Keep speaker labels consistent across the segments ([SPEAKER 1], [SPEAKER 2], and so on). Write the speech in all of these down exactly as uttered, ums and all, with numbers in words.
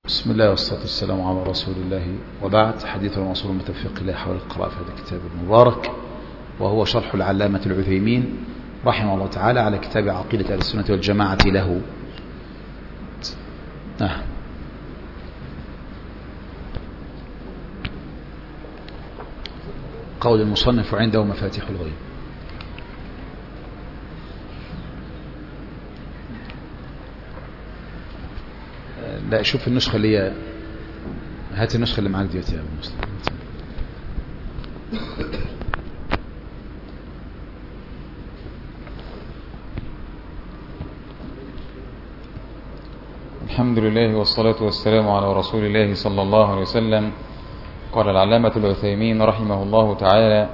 [SPEAKER 1] بسم الله والصلاة والسلام على رسول الله، وبعد. حديث الموصول المتفق إليه حول القراءة في هذا الكتاب المبارك، وهو شرح العلامة العثيمين رحمه الله تعالى على كتاب عقيدة أهل السنة والجماعة له. آه. قول المصنف عنده مفاتيح الغيب. لا، شوف النسخة اللي هي، هات النسخة اللي معاك ديت يا أبو مسلم.
[SPEAKER 2] الحمد لله والصلاة والسلام على رسول الله صلى الله عليه وسلم. قال العلامة العثيمين رحمه الله تعالى: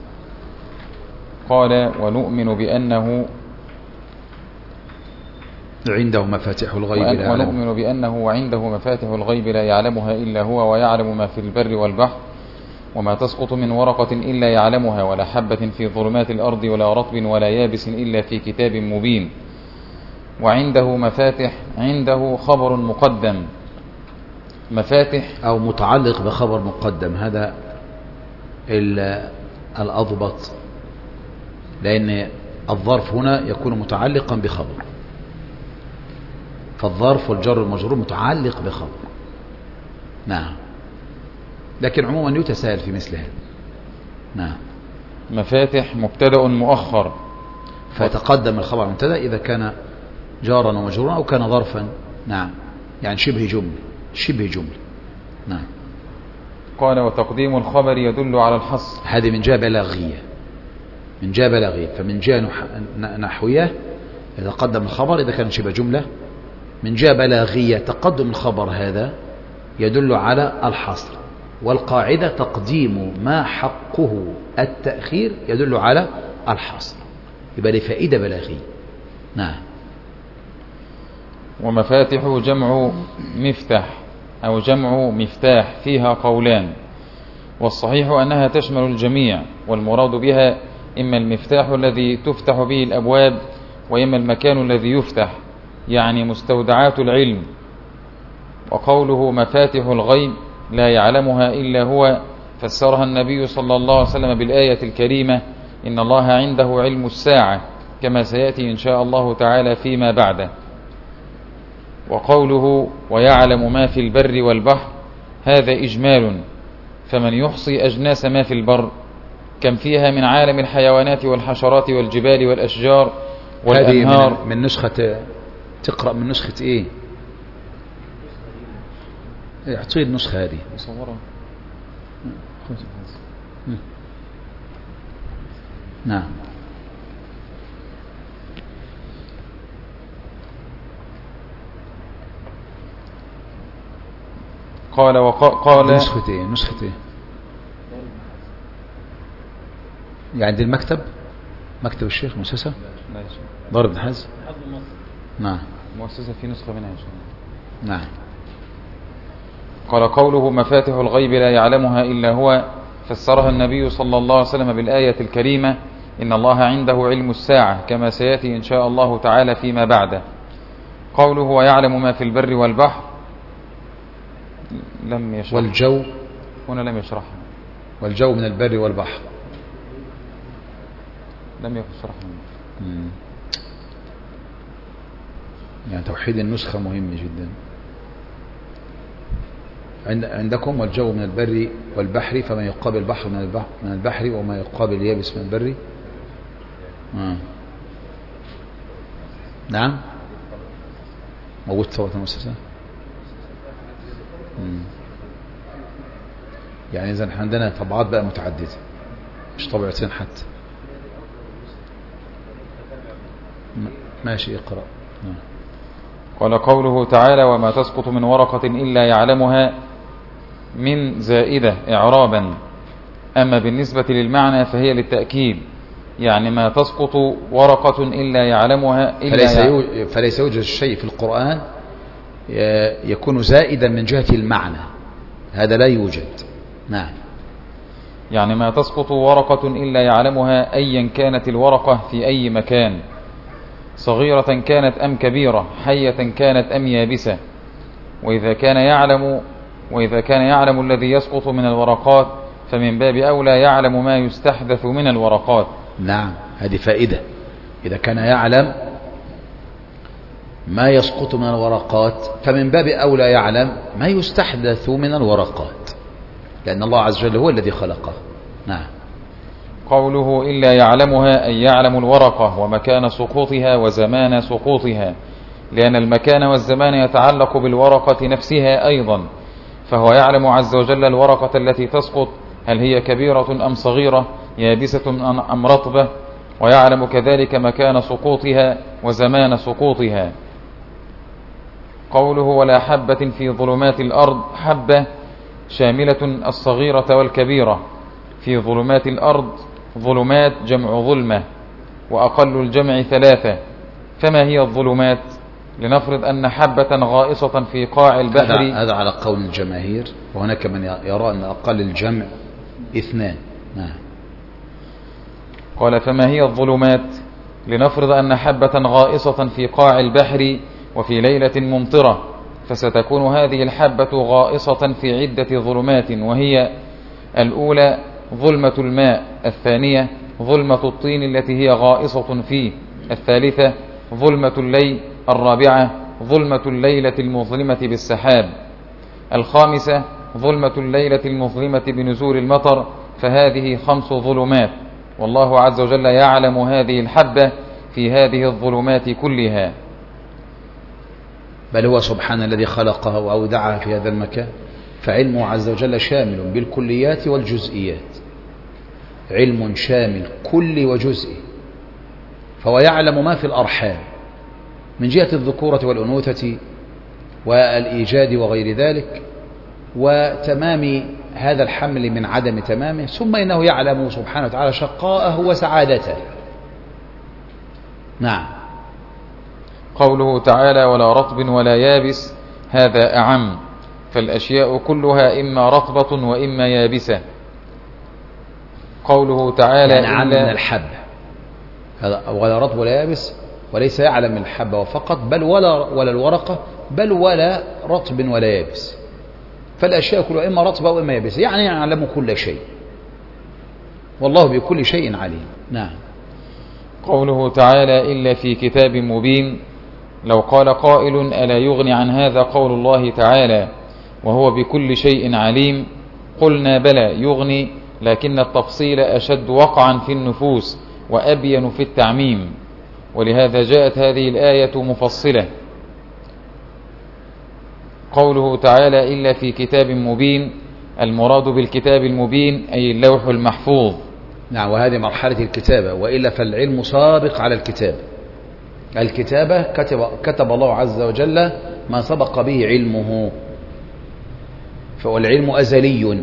[SPEAKER 2] قال: ونؤمن بأنه
[SPEAKER 1] عنده مفاتيح الغيب لا يعلمها.
[SPEAKER 2] ونؤمن بأنه عنده مفاتيح الغيب لا يعلمها إلا هو، ويعلم ما في البر والبحر، وما تسقط من ورقة إلا يعلمها، ولا حبة في ظلمات الأرض ولا رطب ولا يابس إلا في كتاب مبين. وعنده مفاتح، عنده خبر مقدم، مفاتح
[SPEAKER 1] أو متعلق بخبر مقدم، هذا الأضبط، لأن الظرف هنا يكون متعلقا بخبر، فالظرف والجر والمجرور متعلق بخبر. نعم، لكن عموما يتساهل في مثل هذا. نعم.
[SPEAKER 2] مفاتح مبتدأ مؤخر،
[SPEAKER 1] فتقدم الخبر المبتدأ إذا كان جارا ومجرورا أو كان ظرفا. نعم، يعني شبه جملة، شبه جملة. نعم.
[SPEAKER 2] قال: وتقديم الخبر يدل على الحصر.
[SPEAKER 1] هذه من جهة بلاغية، من جهة بلاغية، فمن جهة نحوية يتقدم الخبر إذا كان شبه جملة. من جهة بلاغية تقدم الخبر هذا يدل على الحصر، والقاعدة تقديم ما حقه التأخير يدل على الحصر، يبقى لي فائدة بلاغية. نعم.
[SPEAKER 2] ومفاتح جمع مفتاح أو جمع مفتاح، فيها قولان، والصحيح أنها تشمل الجميع، والمراد بها إما المفتاح الذي تفتح به الأبواب، وإما المكان الذي يفتح، يعني مستودعات العلم. وقوله مفاتح الغيب لا يعلمها إلا هو، فسرها النبي صلى الله عليه وسلم بالآية الكريمة: إن الله عنده علم الساعة، كما سيأتي إن شاء الله تعالى فيما بعده. وقوله ويعلم ما في البر والبحر، هذا إجمال، فمن يحصي أجناس ما في البر كم فيها من عالم الحيوانات والحشرات والجبال والأشجار والأنهار.
[SPEAKER 1] هذه من, من نسخة، تقرأ من نسخة إيه؟ اعطيه النسخة هذه
[SPEAKER 2] مصورة.
[SPEAKER 1] نعم.
[SPEAKER 2] قال وقال
[SPEAKER 1] نسخة إيه؟ نسخة إيه؟ يعني دي المكتب، مكتب الشيخ مؤسسة دار ابن حزم. نعم.
[SPEAKER 2] مؤسسة في نسخة منها إن شاء الله.
[SPEAKER 1] نعم.
[SPEAKER 2] قال قوله مفاتح الغيب لا يعلمها إلا هو، فسرها النبي صلى الله عليه وسلم بالآية الكريمة: إن الله عنده علم الساعة، كما سيأتي إن شاء الله تعالى فيما بعده. قوله ويعلم ما في البر والبحر لم يشرح،
[SPEAKER 1] والجو
[SPEAKER 2] هنا لم يشرحها،
[SPEAKER 1] والجو من البر والبحر
[SPEAKER 2] لم يشرحها.
[SPEAKER 1] يعني توحيد النسخة مهم جدا. عندكم والجو من البر والبحر، فما يقابل البحر من البحر, من البحر وما يقابل اليابس من البر. آه. نعم، موجود صورة المؤسسة. يعني إذا احنا عندنا طبعات بقى متعددة، مش طبيعتين حتى. ماشي، اقرأ. آه.
[SPEAKER 2] قال قوله تعالى وما تسقط من ورقة إلا يعلمها، من زائدة إعرابا، أما بالنسبة للمعنى فهي للتأكيد، يعني ما تسقط ورقة إلا يعلمها إلا
[SPEAKER 1] فليس, يو... فليس يوجد شيء في القرآن يكون زائدا من جهة المعنى، هذا لا يوجد. نعم.
[SPEAKER 2] يعني ما تسقط ورقة إلا يعلمها، أيا كانت الورقة في أي مكان، صغيرة كانت أم كبيرة، حية كانت أم يابسة. وإذا كان يعلم وإذا كان يعلم الذي يسقط من الورقات فمن باب أولى يعلم ما يستحدث من الورقات.
[SPEAKER 1] نعم، هذه فائدة. إذا كان يعلم ما يسقط من الورقات فمن باب أولى يعلم ما يستحدث من الورقات، لأن الله عز وجل هو الذي خلقه. نعم.
[SPEAKER 2] قوله إلا يعلمها أي يعلم الورقة ومكان سقوطها وزمان سقوطها، لأن المكان والزمان يتعلق بالورقة نفسها أيضا، فهو يعلم عز وجل الورقة التي تسقط هل هي كبيرة أم صغيرة، يابسة أم رطبة، ويعلم كذلك مكان سقوطها وزمان سقوطها. قوله ولا حبة في ظلمات الأرض، حبة شاملة الصغيرة والكبيرة. في ظلمات الأرض، ظلمات جمع ظلمة، وأقل الجمع ثلاثة. فما هي الظلمات؟ لنفرض أن حبة غائصة في قاع البحر.
[SPEAKER 1] هذا على قول الجماهير، وهناك من يرى أن أقل الجمع اثنان. نعم.
[SPEAKER 2] قال فما هي الظلمات؟ لنفرض أن حبة غائصة في قاع البحر وفي ليلة ممطرة، فستكون هذه الحبة غائصة في عدة ظلمات، وهي: الأولى ظلمة الماء، الثانية ظلمة الطين التي هي غائصة فيه، الثالثة ظلمة الليل، الرابعة ظلمة الليلة المظلمة بالسحاب، الخامسة ظلمة الليلة المظلمة بنزول المطر. فهذه خمس ظلمات، والله عز وجل يعلم هذه الحبة في هذه الظلمات كلها.
[SPEAKER 1] بل هو سبحانه الذي خلقها وأودعها في هذا المكان، فعلمه عز وجل شامل بالكليات والجزئيات، علم شامل كلي وجزئي. فهو يعلم ما في الأرحام من جهة الذكورة والأنوثة والإيجاد وغير ذلك، وتمام هذا الحمل من عدم تمامه، ثم إنه يعلم سبحانه وتعالى شقاءه وسعادته. نعم.
[SPEAKER 2] قوله تعالى ولا رطب ولا يابس، هذا أعم، فالأشياء كلها إما رطبة وإما يابسة. قوله تعالى
[SPEAKER 1] يعني عام من الحب، هذا ولا رطب ولا يابس، وليس يعلم من الحبة فقط، بل ولا ولا الورقة، بل ولا رطب ولا يابس. فالأشياء كلها إما رطبة وإما يابسة، يعني يعلم كل شيء، والله بكل شيء عليم. نعم.
[SPEAKER 2] قوله تعالى إلا في كتاب مبين، لو قال قائل ألا يغني عن هذا قول الله تعالى وهو بكل شيء عليم؟ قلنا بلى يغني، لكن التفصيل أشد وقعا في النفوس وأبين في التعميم، ولهذا جاءت هذه الآية مفصلة. قوله تعالى إلا في كتاب مبين، المراد بالكتاب المبين أي اللوح المحفوظ.
[SPEAKER 1] نعم، وهذه مرحلة الكتابة، وإلا فالعلم سابق على الكتاب. الكتابة كتب, كتب الله عز وجل ما سبق به علمه، فالعلم أزلي،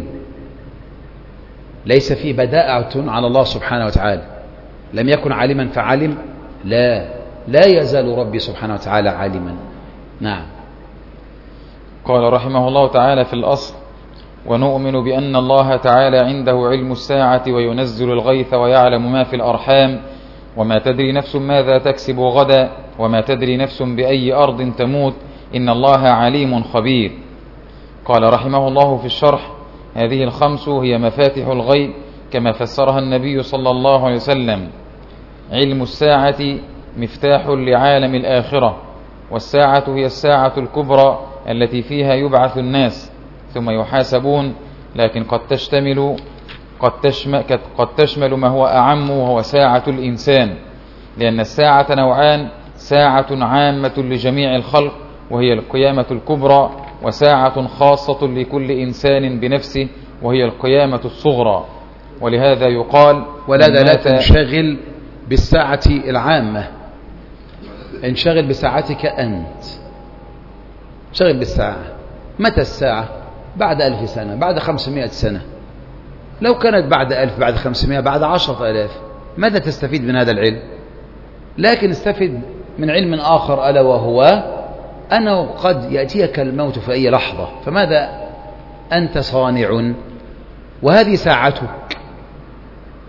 [SPEAKER 1] ليس فيه بداءة على الله سبحانه وتعالى. لم يكن عالما فعلم، لا لا يزال ربي سبحانه وتعالى عالما. نعم.
[SPEAKER 2] قال رحمه الله تعالى في الأصل: ونؤمن بأن الله تعالى عنده علم الساعة وينزل الغيث ويعلم ما في الأرحام، وما تدري نفس ماذا تكسب غدا، وما تدري نفس بأي أرض تموت، إن الله عليم خبير. قال رحمه الله في الشرح: هذه الخمس هي مفاتح الغيب كما فسرها النبي صلى الله عليه وسلم. علم الساعة مفتاح لعالم الآخرة، والساعة هي الساعة الكبرى التي فيها يبعث الناس ثم يحاسبون، لكن قد تشتمل قد تشمل, قد تشمل ما هو أعم وهو ساعة الإنسان، لأن الساعة نوعان: ساعة عامة لجميع الخلق وهي القيامة الكبرى، وساعة خاصة لكل إنسان بنفسه وهي القيامة الصغرى. ولهذا يقال
[SPEAKER 1] ولا لا تنشغل بالساعة العامة، انشغل بساعتك أنت، انشغل بالساعة. متى الساعة؟ بعد ألف سنة، بعد خمسمائة سنة. لو كانت بعد ألف، بعد خمسمائة، بعد عشرة ألاف، ماذا تستفيد من هذا العلم؟ لكن استفيد من علم آخر، ألا وهو أنه قد يأتيك الموت في أي لحظة، فماذا أنت صانع؟ وهذه ساعتك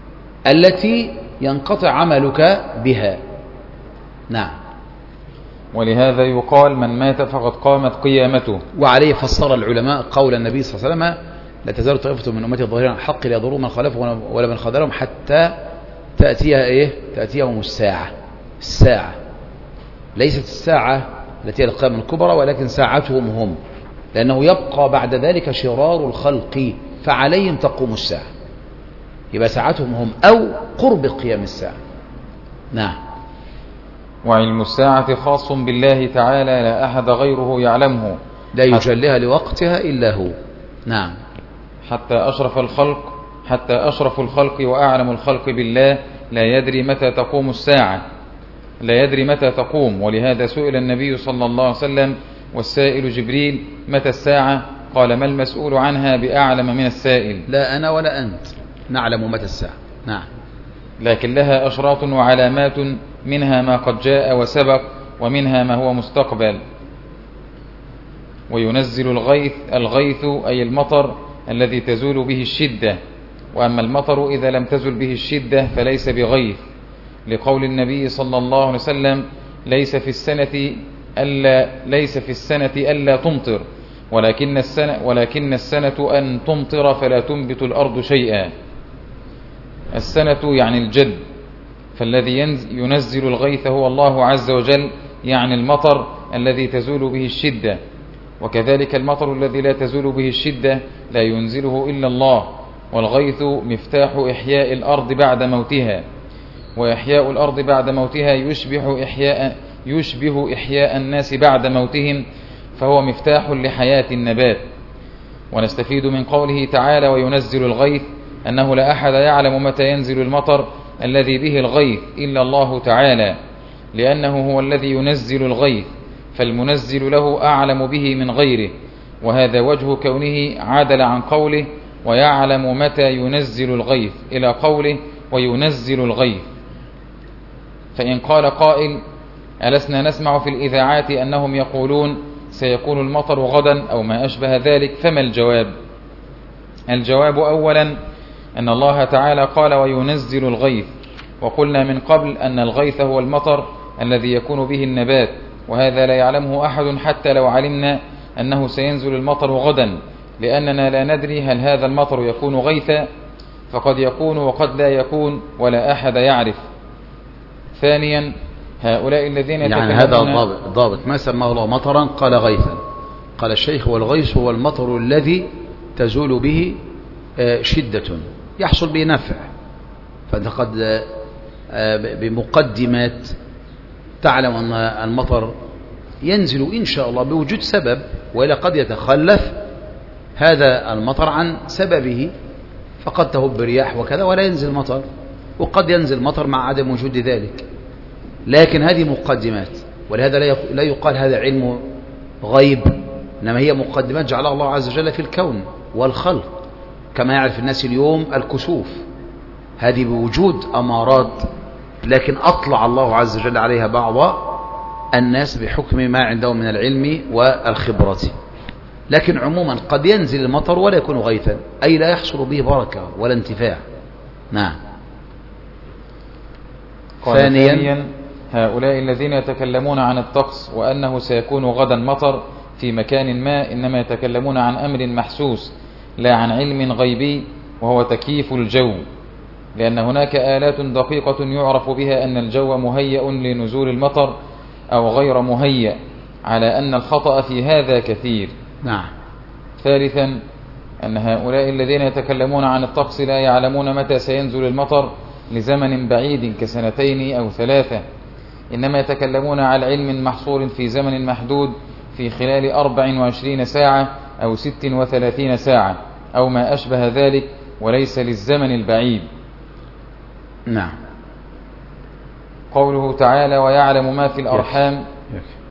[SPEAKER 1] التي ينقطع عملك بها. نعم.
[SPEAKER 2] ولهذا يقال من مات فقد قامت قيامته.
[SPEAKER 1] وعليه فسر العلماء قول النبي صلى الله عليه وسلم لا تزال طائفة من أمتي ظاهرين على الحق لا يضروا من خالفهم ولا من خذلهم حتى تأتيها إيه؟ تأتيهم الساعة. الساعة ليست الساعة التي هي القيامة الكبرى، ولكن ساعتهم هم، لأنه يبقى بعد ذلك شرار الخلق فعليهم تقوم الساعة، يبقى ساعتهم هم أو قرب قيام الساعة. نعم.
[SPEAKER 2] وعلم الساعة خاص بالله تعالى لا أحد غيره يعلمه،
[SPEAKER 1] لا يجليها لوقتها إلا هو. نعم.
[SPEAKER 2] حتى أشرف الخلق حتى أشرف الخلق وأعلم الخلق بالله لا يدري متى تقوم الساعة لا يدري متى تقوم. ولهذا سئل النبي صلى الله عليه وسلم والسائل جبريل متى الساعة؟ قال ما المسؤول عنها بأعلم من السائل.
[SPEAKER 1] لا أنا ولا أنت نعلم متى الساعة. نعم.
[SPEAKER 2] لكن لها أشراط وعلامات، منها ما قد جاء وسبق ومنها ما هو مستقبل. وينزل الغيث الغيث أي المطر الذي تزول به الشدة، وأما المطر إذا لم تزل به الشدة فليس بغيث، لقول النبي صلى الله عليه وسلم ليس في السنة ألا ليس في السنة ألا تمطر ولكن السنة ولكن السنة أن تمطر فلا تنبت الأرض شيئا. السنة يعني الجد، فالذي ينزل الغيث هو الله عز وجل، يعني المطر الذي تزول به الشدة. وكذلك المطر الذي لا تزول به الشدة لا ينزله إلا الله. والغيث مفتاح إحياء الأرض بعد موتها، وإحياء الأرض بعد موتها يشبه إحياء, يشبه إحياء الناس بعد موتهم، فهو مفتاح لحياة النبات. ونستفيد من قوله تعالى وينزل الغيث أنه لا أحد يعلم متى ينزل المطر الذي به الغيث إلا الله تعالى، لأنه هو الذي ينزل الغيث، فالمنزل له أعلم به من غيره. وهذا وجه كونه عادل عن قوله ويعلم متى ينزل الغيث إلى قوله وينزل الغيث. فإن قال قائل ألسنا نسمع في الإذاعات أنهم يقولون سيكون المطر غدا أو ما أشبه ذلك، فما الجواب؟ الجواب أولا أن الله تعالى قال وينزل الغيث، وقلنا من قبل أن الغيث هو المطر الذي يكون به النبات، وهذا لا يعلمه أحد حتى لو علمنا أنه سينزل المطر غدا، لأننا لا ندري هل هذا المطر يكون غيثا، فقد يكون وقد لا يكون ولا أحد يعرف. ثانيا هؤلاء الذين
[SPEAKER 1] يعني هذا الضابط, الضابط ما سماه الله مطرا قال غيثا. قال الشيخ والغيث هو المطر الذي تزول به شدة يحصل به نفع، فأنت قد بمقدمات تعلم أن المطر ينزل إن شاء الله بوجود سبب، وإلا قد يتخلف هذا المطر عن سببه، فقد تهب رياح وكذا ولا ينزل مطر، وقد ينزل مطر مع عدم وجود ذلك. لكن هذه مقدمات، ولهذا لا يقال هذا علم غيب، إنما هي مقدمات جعلها الله عز وجل في الكون والخلق، كما يعرف الناس اليوم الكسوف، هذه بوجود أمارات، لكن أطلع الله عز وجل عليها بعض الناس بحكم ما عندهم من العلم والخبرة. لكن عموما قد ينزل المطر ولا يكون غيثا، أي لا يحصل به بركة ولا انتفاع. نعم.
[SPEAKER 2] ثانيا هؤلاء الذين يتكلمون عن الطقس وأنه سيكون غدا مطر في مكان ما إنما يتكلمون عن أمر محسوس لا عن علم غيبي، وهو تكييف الجو، لأن هناك آلات دقيقة يعرف بها أن الجو مهيئ لنزول المطر أو غير مهيئ، على أن الخطأ في هذا كثير.
[SPEAKER 1] نعم.
[SPEAKER 2] ثالثا أن هؤلاء الذين يتكلمون عن الطقس لا يعلمون متى سينزل المطر لزمن بعيد كسنتين أو ثلاثة، إنما يتكلمون على علم محصور في زمن محدود في خلال أربع وعشرين ساعة أو ست وثلاثين ساعة أو ما أشبه ذلك، وليس للزمن البعيد.
[SPEAKER 1] نعم.
[SPEAKER 2] قوله تعالى ويعلم ما في الأرحام.
[SPEAKER 1] يكفي.